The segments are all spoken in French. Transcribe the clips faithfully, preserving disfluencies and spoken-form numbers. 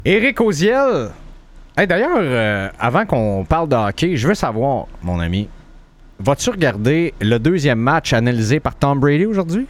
Éric Auziel. Hey, d'ailleurs, euh, avant qu'on parle de hockey, je veux savoir, mon ami, vas-tu regarder le deuxième match analysé par Tom Brady aujourd'hui?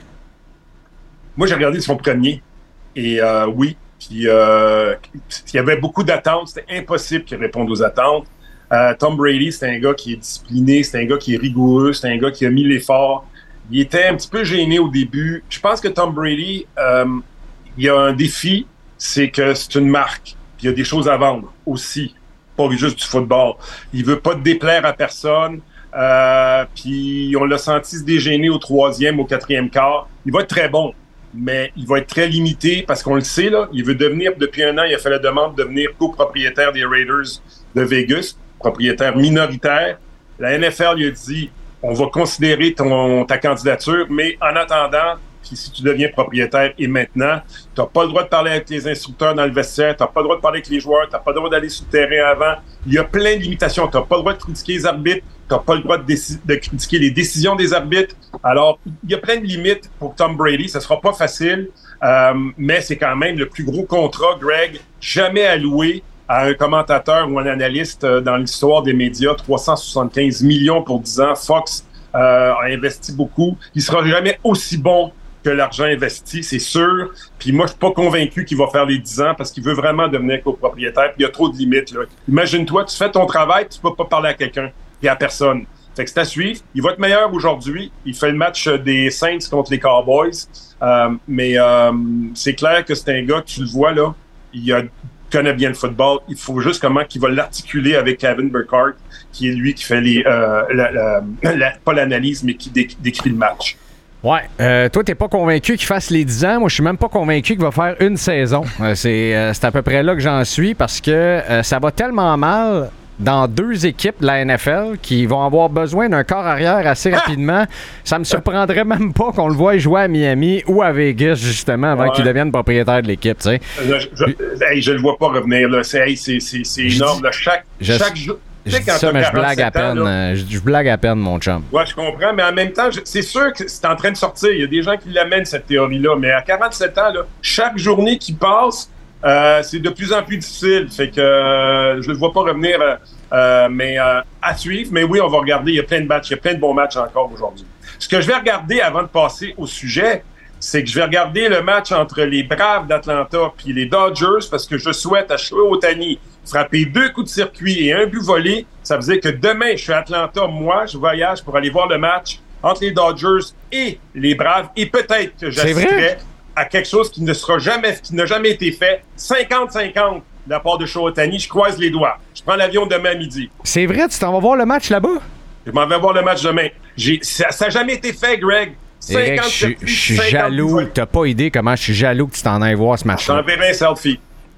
Moi, j'ai regardé son premier. Et euh, oui, puis euh, il y avait beaucoup d'attentes. C'était impossible qu'il réponde aux attentes. Euh, Tom Brady, c'est un gars qui est discipliné, c'est un gars qui est rigoureux, c'est un gars qui a mis l'effort. Il était un petit peu gêné au début. Je pense que Tom Brady, euh, il y a un défi, c'est que c'est une marque. Puis il y a des choses à vendre aussi, pas juste du football. Il veut pas déplaire à personne. Euh, puis on l'a senti se dégêner au troisième, au quatrième quart. Il va être très bon, mais il va être très limité parce qu'on le sait, là, il veut devenir, depuis un an, il a fait la demande de devenir copropriétaire des Raiders de Vegas, propriétaire minoritaire. La N F L lui a dit, on va considérer ton, ta candidature, mais en attendant, puis si tu deviens propriétaire et maintenant, tu n'as pas le droit de parler avec les instructeurs dans le vestiaire, tu n'as pas le droit de parler avec les joueurs, tu n'as pas le droit d'aller sur le terrain avant. Il y a plein de limitations. Tu n'as pas le droit de critiquer les arbitres, tu n'as pas le droit de, déci- de critiquer les décisions des arbitres. Alors, il y a plein de limites pour Tom Brady. Ça ne sera pas facile, euh, mais c'est quand même le plus gros contrat, Greg, jamais alloué à un commentateur ou un analyste dans l'histoire des médias. trois cent soixante-quinze millions pour dix ans. Fox euh, a investi beaucoup. Il ne sera jamais aussi bon que l'argent investi, c'est sûr. Puis moi, je suis pas convaincu qu'il va faire les dix ans parce qu'il veut vraiment devenir copropriétaire. Puis il y a trop de limites, là. Imagine-toi, tu fais ton travail, puis tu peux pas parler à quelqu'un et à personne. Fait que c'est à suivre. Il va être meilleur aujourd'hui. Il fait le match des Saints contre les Cowboys. Euh, mais euh, c'est clair que c'est un gars, tu le vois, là, il a, connaît bien le football. Il faut juste comment qu'il va l'articuler avec Kevin Burkhardt, qui est lui qui fait les, euh, la, la, la, pas l'analyse, mais qui dé, décrit le match. Ouais. Euh, toi, t'es pas convaincu qu'il fasse les dix ans. Moi, je suis même pas convaincu qu'il va faire une saison. Euh, c'est, euh, c'est à peu près là que j'en suis parce que euh, ça va tellement mal dans deux équipes de la N F L qui vont avoir besoin d'un corps arrière assez rapidement. Ça me surprendrait même pas qu'on le voie jouer à Miami ou à Vegas, justement, avant ouais. qu'il devienne propriétaire de l'équipe. Tu sais. Je, je, je, hey, je le vois pas revenir. Là. C'est, hey, c'est, c'est, c'est énorme. Là. Chaque, je, chaque jour... Je dis ça, mais je blague à peine. Ans, là, je, je blague à peine, mon chum. Ouais, je comprends, mais en même temps, je, c'est sûr que c'est en train de sortir. Il y a des gens qui l'amènent, cette théorie-là. Mais à quarante-sept ans, là, chaque journée qui passe, euh, c'est de plus en plus difficile. Fait que euh, je ne le vois pas revenir, euh, mais euh, à suivre. Mais oui, on va regarder. Il y a plein de matchs. Il y a plein de bons matchs encore aujourd'hui. Ce que je vais regarder avant de passer au sujet, c'est que je vais regarder le match entre les Braves d'Atlanta puis les Dodgers parce que je souhaite à Shohei Ohtani frapper deux coups de circuit et un but volé. Ça veut dire que demain, je suis à Atlanta. Moi, je voyage pour aller voir le match entre les Dodgers et les Braves. Et peut-être que j'assisterai à quelque chose qui ne sera jamais, qui n'a jamais été fait. cinquante cinquante de la part de Shohei Ohtani. Je croise les doigts. Je prends l'avion demain à midi. C'est vrai? Tu t'en vas voir le match là-bas? Je m'en vais voir le match demain. J'ai, ça n'a jamais été fait, Greg. Éric, je suis jaloux. T'as pas idée comment je suis jaloux que tu t'en ailles voir ce match-là. Je t'enverrai un selfie.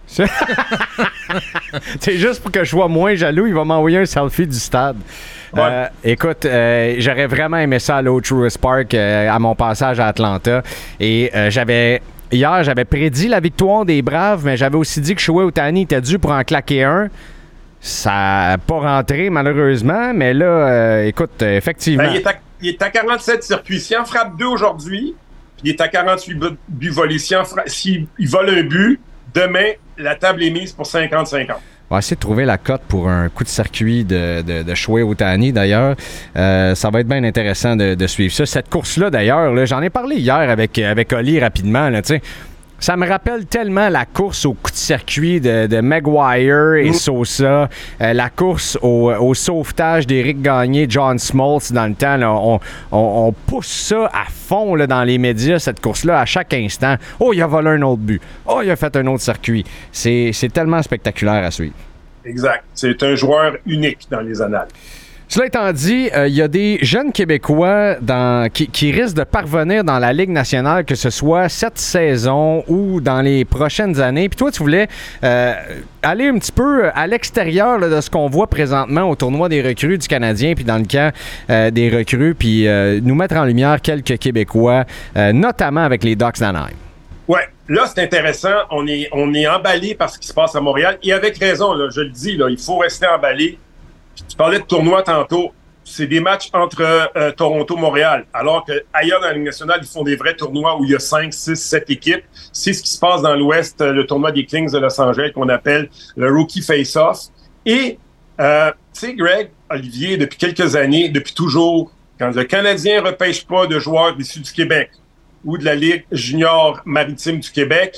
C'est juste pour que je sois moins jaloux, il va m'envoyer un selfie du stade. Ouais. Euh, écoute, euh, j'aurais vraiment aimé ça à l'O-Truist Park euh, à mon passage à Atlanta. Et euh, j'avais... Hier, j'avais prédit la victoire des Braves, mais j'avais aussi dit que Shohei Ohtani était dû pour en claquer un. Ça n'a pas rentré, malheureusement, mais là, euh, écoute, effectivement... Ben, il est à... Il est à quarante-sept circuits. S'il en frappe deux aujourd'hui, puis il est à quarante-huit buts volés. S'il, fra... S'il vole un but, demain, la table est mise pour cinquante cinquante. On va essayer de trouver la cote pour un coup de circuit de, de, de Shohei Ohtani, d'ailleurs. Euh, ça va être bien intéressant de, de suivre ça. Cette course-là, d'ailleurs, là, j'en ai parlé hier avec, avec Oli rapidement, là, tu sais. Ça me rappelle tellement la course au coup de circuit de, de Maguire et mmh. Sosa, euh, la course au, au sauvetage d'Éric Gagné, John Smoltz dans le temps. Là, on, on, on pousse ça à fond là, dans les médias, cette course-là, à chaque instant. Oh, il a volé un autre but. Oh, il a fait un autre circuit. C'est, c'est tellement spectaculaire à suivre. Exact. C'est un joueur unique dans les annales. Cela étant dit, il euh, y a des jeunes Québécois dans, qui, qui risquent de parvenir dans la Ligue nationale, que ce soit cette saison ou dans les prochaines années. Puis toi, tu voulais euh, aller un petit peu à l'extérieur là, de ce qu'on voit présentement au tournoi des recrues du Canadien, puis dans le camp euh, des recrues, puis euh, nous mettre en lumière quelques Québécois, euh, notamment avec les Ducks d'Anaheim. Ouais, là, c'est intéressant. On est, on est emballé par ce qui se passe à Montréal. Et avec raison, là, je le dis, là, il faut rester emballé. Tu parlais de tournoi tantôt. c'est des matchs entre euh, Toronto et Montréal. Alors qu'ailleurs dans la Ligue nationale, ils font des vrais tournois où il y a cinq, six, sept équipes. C'est ce qui se passe dans l'Ouest, le tournoi des Kings de Los Angeles qu'on appelle le Rookie Face-Off. Et, euh, tu sais, Greg, Olivier, depuis quelques années, depuis toujours, quand le Canadien ne repêche pas de joueurs issus du Québec ou de la Ligue junior maritime du Québec,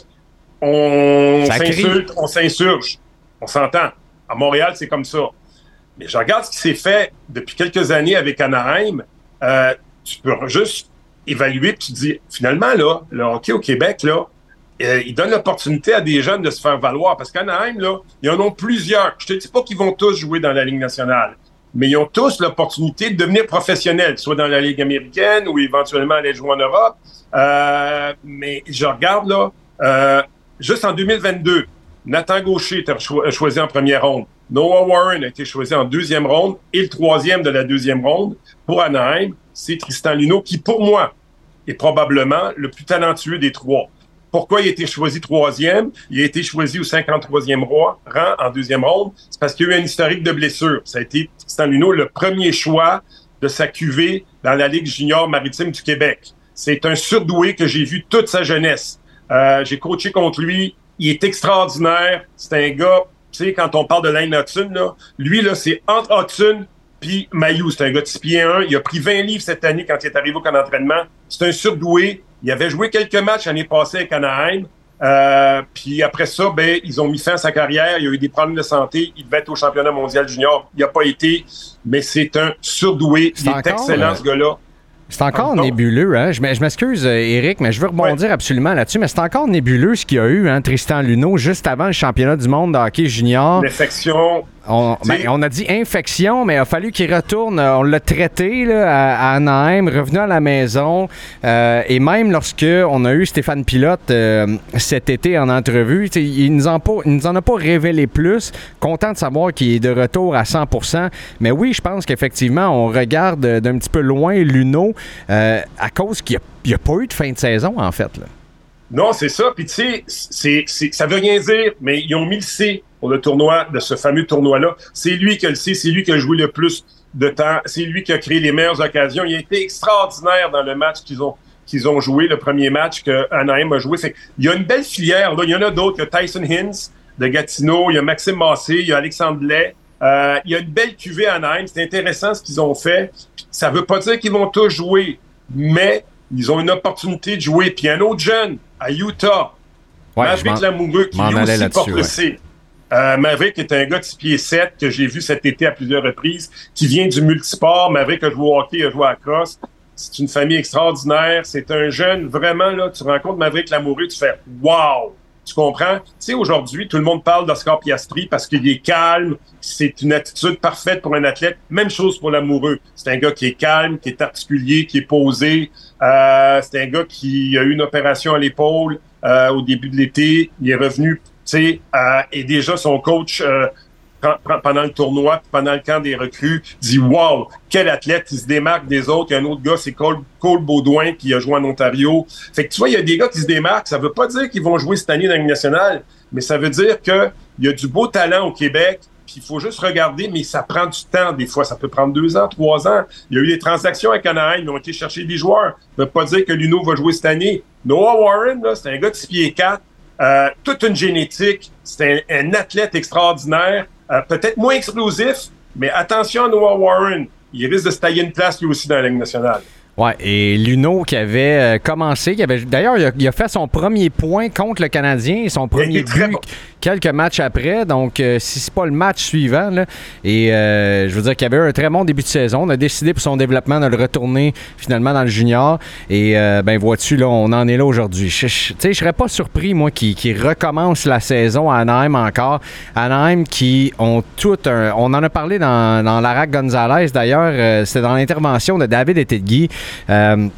on s'insulte, on s'insurge. On s'entend. À Montréal, c'est comme ça. Mais je regarde ce qui s'est fait depuis quelques années avec Anaheim. Euh, tu peux juste évaluer et tu te dis, finalement, là, le hockey au Québec, là, euh, il donne l'opportunité à des jeunes de se faire valoir. Parce qu'Anaheim, là, ils en ont plusieurs. Je te dis pas qu'ils vont tous jouer dans la Ligue nationale, mais ils ont tous l'opportunité de devenir professionnels, soit dans la Ligue américaine ou éventuellement aller jouer en Europe. Euh, mais je regarde, là, euh, juste en deux mille vingt-deux, Nathan Gaucher était cho- choisi en première ronde. Noah Warren a été choisi en deuxième ronde et le troisième de la deuxième ronde pour Anaheim, c'est Tristan Luneau qui, pour moi, est probablement le plus talentueux des trois. Pourquoi il a été choisi troisième? Il a été choisi au cinquante-troisième rang en deuxième ronde. C'est parce qu'il y a eu un historique de blessure. Ça a été Tristan Luneau, le premier choix de sa cuvée dans la Ligue junior maritime du Québec. C'est un surdoué que j'ai vu toute sa jeunesse. Euh, j'ai coaché contre lui. Il est extraordinaire. C'est un gars, tu sais, quand on parle de Lane Hudson, là, lui, là, c'est entre Hudson puis Mailloux. C'est un gars de six pieds un. Il a pris vingt livres cette année quand il est arrivé au camp d'entraînement. C'est un surdoué. Il avait joué quelques matchs l'année passée avec Anaheim. Euh, puis après ça, ben, ils ont mis fin à sa carrière. Il a eu des problèmes de santé. Il devait être au championnat mondial junior. Il n'a pas été, mais c'est un surdoué. C'est il est encore, excellent, euh... ce gars-là. C'est encore ah, nébuleux, hein? Je m'excuse, Éric, mais je veux rebondir ouais. absolument là-dessus, mais c'est encore nébuleux ce qu'il y a eu, hein, Tristan Luneau, juste avant le championnat du monde de hockey junior. L'infection. On, ben, on a dit infection, mais il a fallu qu'il retourne. On l'a traité là, à, à Anaheim, revenu à la maison. Euh, et même lorsque on a eu Stéphane Pilote euh, cet été en entrevue, il ne nous, nous en a pas révélé plus. Content de savoir qu'il est de retour à cent pour cent. Mais oui, je pense qu'effectivement, on regarde d'un petit peu loin Luneau euh, à cause qu'il n'y a, a pas eu de fin de saison, en fait. Là. Non, c'est ça. Puis tu sais, ça veut rien dire, mais ils ont mis le C pour le tournoi, de ce fameux tournoi-là. C'est lui qui a le C, c'est lui qui a joué le plus de temps, c'est lui qui a créé les meilleures occasions. Il a été extraordinaire dans le match qu'ils ont qu'ils ont joué, le premier match que Anaheim a joué. Fait, il y a une belle filière, là. Il y en a d'autres. Il y a Tyson Hintz de Gatineau, il y a Maxime Massé, il y a Alexandre Blais. Euh, il y a une belle cuvée à Anaheim. C'est intéressant ce qu'ils ont fait. Ça veut pas dire qu'ils vont tous jouer, mais ils ont une opportunité de jouer. Puis un autre jeune, à Utah, ouais, Maverick Lamoureux, qui lui aussi porte le C. Euh, Maverick est un gars de six pieds sept que j'ai vu cet été à plusieurs reprises, qui vient du multisport. Maverick a joué au hockey, a joué à la crosse. C'est une famille extraordinaire. C'est un jeune, vraiment, là, tu rencontres Maverick Lamoureux, tu fais « wow ». Tu comprends? Tu sais, aujourd'hui, tout le monde parle d'Oscar Piastri parce qu'il est calme. C'est une attitude parfaite pour un athlète. Même chose pour Lamoureux. C'est un gars qui est calme, qui est particulier, qui est posé. Euh, c'est un gars qui a eu une opération à l'épaule euh, au début de l'été. Il est revenu, tu sais, euh, et déjà son coach... Euh, pendant le tournoi, pendant le camp des recrues, dit « Wow, quel athlète, il se démarque des autres. » Il y a un autre gars, c'est Cole, Cole Baudouin, qui a joué en Ontario. Fait que tu vois, il y a des gars qui se démarquent. Ça veut pas dire qu'ils vont jouer cette année dans la Ligue nationale, mais ça veut dire qu'il y a du beau talent au Québec, puis il faut juste regarder, mais ça prend du temps des fois. Ça peut prendre deux ans, trois ans. Il y a eu des transactions avec Anaheim, ils ont été chercher des joueurs. Ça veut pas dire que Luneau va jouer cette année. Noah Warren, là, c'est un gars de six pieds quatre, euh, toute une génétique. C'est un, un athlète extraordinaire. Euh, peut-être moins explosif, mais attention à Noah Warren. Il risque de se tailler une place lui aussi dans la Ligue nationale. Ouais, et Luneau qui avait euh, commencé, qui avait d'ailleurs il a, il a fait son premier point contre le Canadien, son premier but bon. quelques matchs après, donc euh, si c'est pas le match suivant là, et euh, je veux dire qu'il avait eu un très bon début de saison, on a décidé pour son développement de le retourner finalement dans le junior, et euh, ben vois-tu là, on en est là aujourd'hui. Tu sais, je serais pas surpris moi qui, qui recommence la saison à Anaheim encore, Anaheim qui ont tout un, on en a parlé dans, dans Larac Gonzalez d'ailleurs, euh, c'était dans l'intervention de David Etegui. Euh,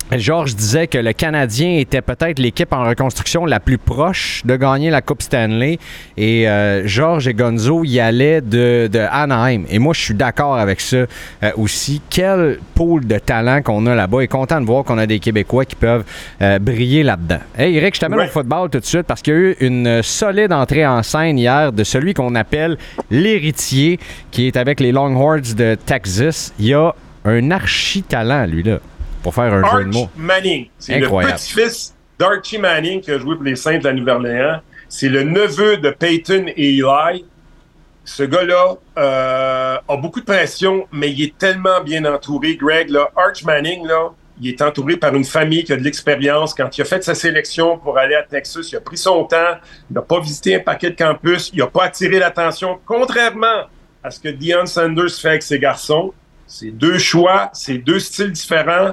Georges disait que le Canadien était peut-être l'équipe en reconstruction la plus proche de gagner la Coupe Stanley. Et euh, Georges et Gonzo y allaient de, de Anaheim. Et moi, je suis d'accord avec ça euh, aussi. Quel pôle de talent qu'on a là-bas. Et content de voir qu'on a des Québécois qui peuvent euh, briller là-dedans. Hey, Eric, je t'amène ouais. au football tout de suite parce qu'il y a eu une solide entrée en scène hier de celui qu'on appelle l'héritier, qui est avec les Longhorns de Texas. Il y a un archi-talent, lui-là. Pour faire un Arch jeu de mots. Manning. C'est incroyable. Le petit-fils d'Archie Manning qui a joué pour les Saints de la Nouvelle-Orléans. C'est le neveu de Peyton et Eli. Ce gars-là euh, a beaucoup de pression, mais il est tellement bien entouré. Greg, là, Arch Manning, là, il est entouré par une famille qui a de l'expérience. Quand il a fait sa sélection pour aller à Texas, il a pris son temps. Il n'a pas visité un paquet de campus. Il n'a pas attiré l'attention, contrairement à ce que Deion Sanders fait avec ses garçons. C'est deux choix, c'est deux styles différents.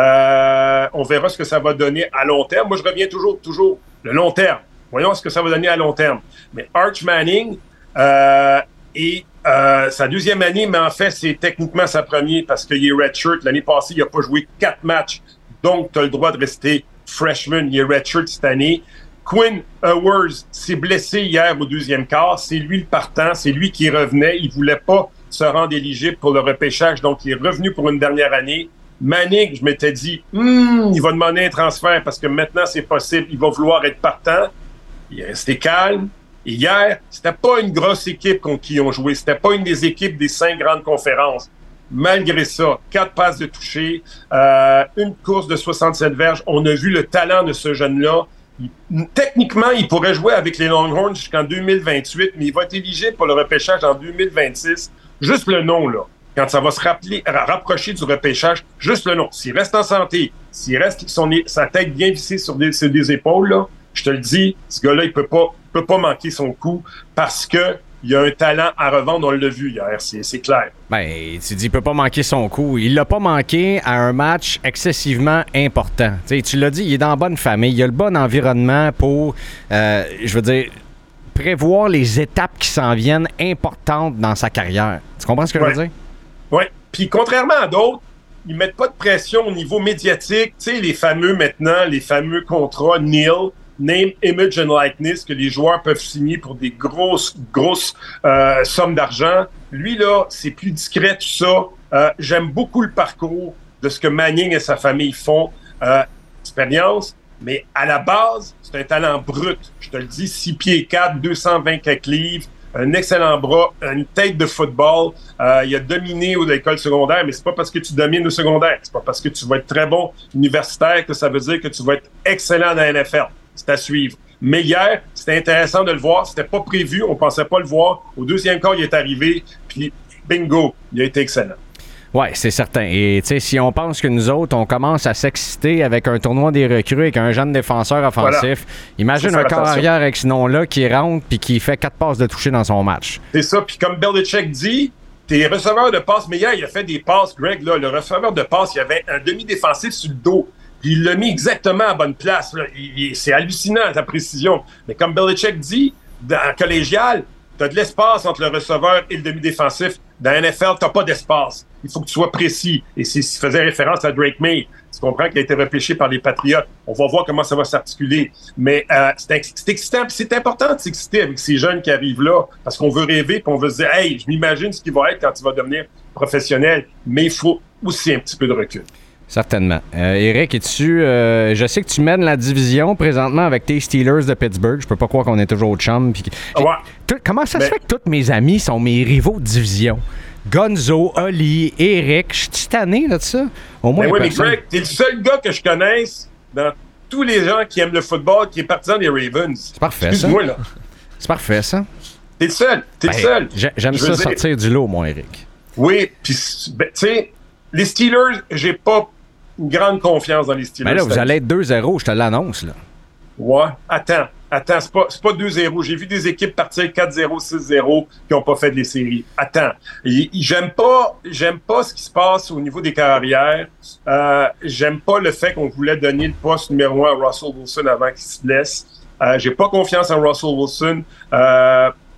Euh, on verra ce que ça va donner à long terme. Moi, je reviens toujours, toujours, le long terme. Voyons ce que ça va donner à long terme. Mais Arch Manning euh, est euh, sa deuxième année, mais en fait, c'est techniquement sa première parce qu'il est redshirt. L'année passée, il n'a pas joué quatre matchs. Donc, tu as le droit de rester freshman. Il est redshirt cette année. Quinn Ewers s'est blessé hier au deuxième quart. C'est lui le partant. C'est lui qui revenait. Il voulait pas se rendre éligible pour le repêchage, donc il est revenu pour une dernière année. Manning, je m'étais dit, hmm, il va demander un transfert parce que maintenant c'est possible, il va vouloir être partant. Il est resté calme. Et hier, c'était pas une grosse équipe contre qui ils ont joué, c'était pas une des équipes des cinq grandes conférences. Malgré ça, quatre passes de toucher, euh, une course de soixante-sept verges. On a vu le talent de ce jeune-là. Il, techniquement, il pourrait jouer avec les Longhorns jusqu'en deux mille vingt-huit, mais il va être éligible pour le repêchage en deux mille vingt-six. Juste le nom, là. Quand ça va se rappeler, rapprocher du repêchage, juste le nom. S'il reste en santé, s'il reste son, sa tête bien vissée sur des, sur des épaules, là, je te le dis, ce gars-là, il peut pas, peut pas manquer son coup parce que il y a un talent à revendre. On l'a vu hier, c'est, c'est clair. Ben, tu dis, il peut pas manquer son coup. Il l'a pas manqué à un match excessivement important. T'sais, tu l'as dit, il est dans la bonne famille. Il a le bon environnement pour, euh, je veux dire, prévoir les étapes qui s'en viennent importantes dans sa carrière. Tu comprends ce que ouais. je veux dire? Oui. Puis contrairement à d'autres, ils mettent pas de pression au niveau médiatique. Tu sais, les fameux maintenant, les fameux contrats N I L, Name, Image and Likeness, que les joueurs peuvent signer pour des grosses, grosses euh, sommes d'argent. Lui, là, c'est plus discret, tout ça. Euh, j'aime beaucoup le parcours de ce que Manning et sa famille font. Euh, expérience. Mais à la base, c'est un talent brut. Je te le dis, six pieds quatre, deux cent vingt-quatre livres, un excellent bras, une tête de football. Euh, il a dominé à l'école secondaire, mais c'est pas parce que tu domines au secondaire, c'est pas parce que tu vas être très bon universitaire que ça veut dire que tu vas être excellent dans la N F L. C'est à suivre. Mais hier, c'était intéressant de le voir. C'était pas prévu, on pensait pas le voir. Au deuxième quart, il est arrivé, puis bingo, il a été excellent. Oui, c'est certain. Et tu sais, si on pense que nous autres, on commence à s'exciter avec un tournoi des recrues avec un jeune défenseur offensif, voilà. Imagine un corps arrière avec ce nom-là qui rentre puis qui fait quatre passes de toucher dans son match. C'est ça. Puis comme Belichick dit, tes receveurs de passes, mais hier, il a fait des passes, Greg, là, le receveur de passes, il y avait un demi-défensif sur le dos. Puis il l'a mis exactement à bonne place. Là. Il, il, c'est hallucinant, sa précision. Mais comme Belichick dit, dans collégial, tu as de l'espace entre le receveur et le demi-défensif. Dans la N F L, tu n'as pas d'espace. Il faut que tu sois précis. Et c'est ce qui faisait référence à Drake May. Tu comprends qu'il a été repêché par les Patriots. On va voir comment ça va s'articuler. Mais euh, c'est, c'est excitant. Puis c'est important de s'exciter avec ces jeunes qui arrivent là parce qu'on veut rêver puis on veut se dire « Hey, je m'imagine ce qu'il va être quand il va devenir professionnel. » Mais il faut aussi un petit peu de recul. Certainement. Euh, Eric, es-tu, euh, je sais que tu mènes la division présentement avec tes Steelers de Pittsburgh. Je peux pas croire qu'on est toujours au chum. Puis... Ouais. Tout, comment ça Mais... se fait que tous mes amis sont mes rivaux de division? Gonzo, Oli, Eric, je suis tanné là, de ça. Au moins, mais oui, personne... mais Greg, t'es le seul gars que je connaisse dans tous les gens qui aiment le football qui est partisan des Ravens. C'est parfait, Excuse-moi, ça. là. C'est parfait, ça. T'es le seul. T'es ben, le seul. J'aime je ça sortir dire... du lot, moi, Eric. Oui, puis, ben, tu sais, les Steelers, j'ai pas une grande confiance dans les Steelers. Mais là, vous allez être deux zéro, je te l'annonce, là. Ouais, attends, attends, c'est pas, c'est pas deux zéro. J'ai vu des équipes partir quatre zéro, six zéro qui n'ont pas fait des séries. Attends, et, j'aime pas, j'aime pas ce qui se passe au niveau des carrières. Euh, j'aime pas le fait qu'on voulait donner le poste numéro un à Russell Wilson avant qu'il se blesse. Euh, j'ai pas confiance en Russell Wilson. Euh,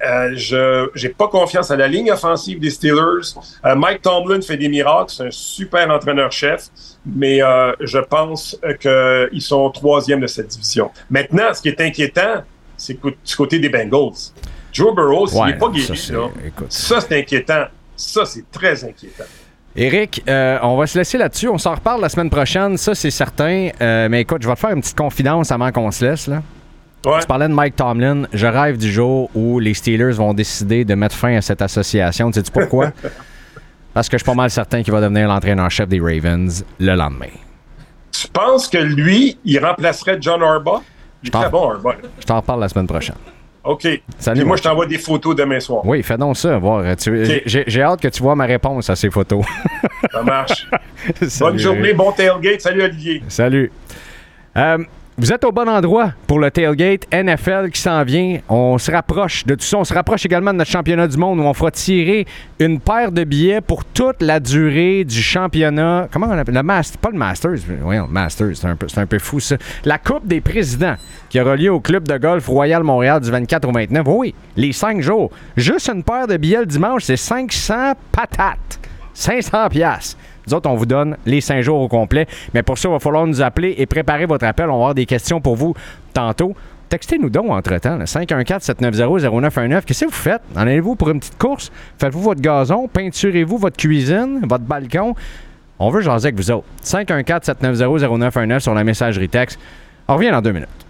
Euh, je j'ai pas confiance à la ligne offensive des Steelers. Euh, Mike Tomlin fait des miracles, c'est un super entraîneur-chef, mais euh, je pense euh, qu'ils sont troisième de cette division. Maintenant, ce qui est inquiétant, c'est du côté des Bengals. Joe Burrow, s'il n'est ouais, pas guéri, ça, là, ça c'est inquiétant. Ça, c'est très inquiétant. Éric, euh, on va se laisser là-dessus. On s'en reparle la semaine prochaine, ça c'est certain. Euh, mais écoute, je vais te faire une petite confidence avant qu'on se laisse, là. Ouais. Tu parlais de Mike Tomlin. Je rêve du jour où les Steelers vont décider de mettre fin à cette association. Tu sais-tu pourquoi? Parce que je suis pas mal certain qu'il va devenir l'entraîneur-chef des Ravens le lendemain. Tu penses que lui, il remplacerait John Harbaugh? Il est très bon, Harbaugh. Je t'en reparle la semaine prochaine. OK. Salut, puis moi, je t'envoie des photos demain soir. Oui, fais donc ça. Voir. Tu... Okay. J'ai, j'ai hâte que tu vois ma réponse à ces photos. Ça marche. Bonne journée, bon tailgate. Salut, Olivier. Salut. Euh, Vous êtes au bon endroit pour le tailgate N F L qui s'en vient. On se rapproche de tout ça. On se rapproche également de notre championnat du monde où on fera tirer une paire de billets pour toute la durée du championnat. Comment on appelle? Le Master, pas le Masters. Oui, le Masters, c'est un peu, c'est un peu fou ça. La Coupe des présidents qui aura lieu au club de golf Royal Montréal du vingt-quatre au vingt-neuf. Oui, les cinq jours. Juste une paire de billets le dimanche, c'est cinq cents patates. cinq cents piastres. Nous autres, on vous donne les cinq jours au complet. Mais pour ça, il va falloir nous appeler et préparer votre appel. On va avoir des questions pour vous tantôt. Textez-nous donc entre-temps. Là, cinq un quatre sept neuf zéro zéro neuf un neuf. Qu'est-ce que vous faites? En allez-vous pour une petite course? Faites-vous votre gazon? Peinturez-vous votre cuisine? Votre balcon? On veut jaser avec vous autres. cinq un quatre sept neuf zéro zéro neuf un neuf sur la messagerie texte. On revient dans deux minutes.